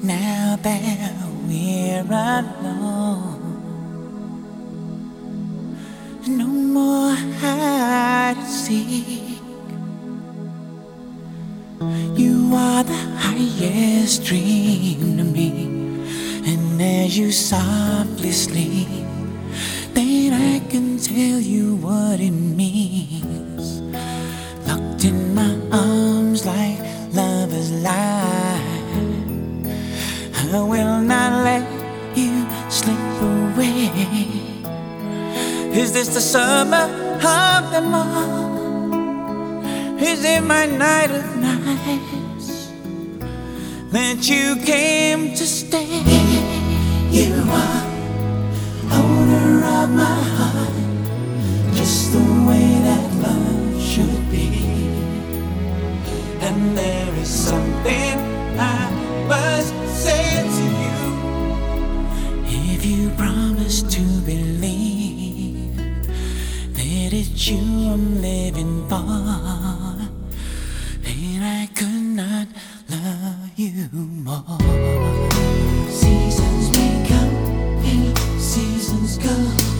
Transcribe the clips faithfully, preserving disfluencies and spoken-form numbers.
now that we're alone. No more hide and seek. You are the highest dream to me, and as you softly sleep, then I can tell you what it means. Locked in my arms like lovers lie, I will not let you slip away. Is this the summer of them all? Is it my night of nights that you came to stay? You are owner of my heart, just the way that love should be. And there is something I must say to you. If you promise to believe that it's you I'm living for, then I could not love you more. Seasons may come and seasons go.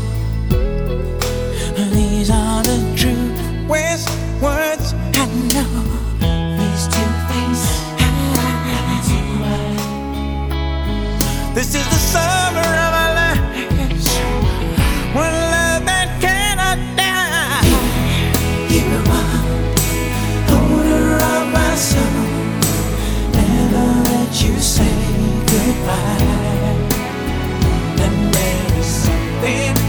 These are the true words I know. Face to face, eye to eye. This is the summer of our lives, one love that cannot die. You are owner of my soul, never let you say goodbye. And there is something